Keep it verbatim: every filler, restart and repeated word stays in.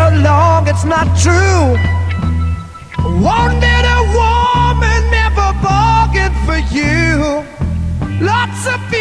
along, it's not true. Wanted a woman, never bargained for you. Lots of people